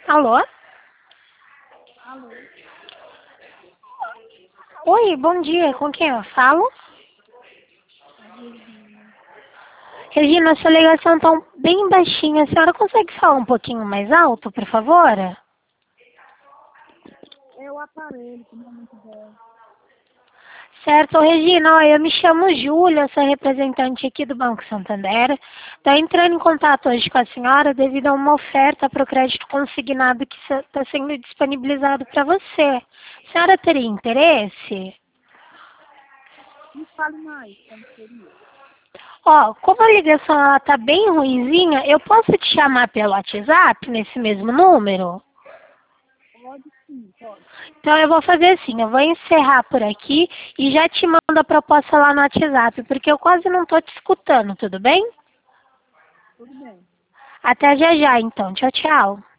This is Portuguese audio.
Alô? Alô? Oi, bom dia. Com quem eu falo? A Regina. Regina, sua ligação está bem baixinha. A senhora consegue falar um pouquinho mais alto, por favor? É o aparelho que não é muito bom. Certo, Regina, ó, eu me chamo Júlia, sou representante aqui do Banco Santander. Estou entrando em contato hoje com a senhora devido a uma oferta para o crédito consignado que está sendo disponibilizado para você. A senhora teria interesse? Me fale mais, como seria? Ó, como a ligação está bem ruinzinha, eu posso te chamar pelo WhatsApp nesse mesmo número? Pode sim, pode. Então eu vou fazer assim, eu vou encerrar por aqui e já te mando a proposta lá no WhatsApp, porque eu quase não estou te escutando, tudo bem? Tudo bem. Até já já então, tchau, tchau.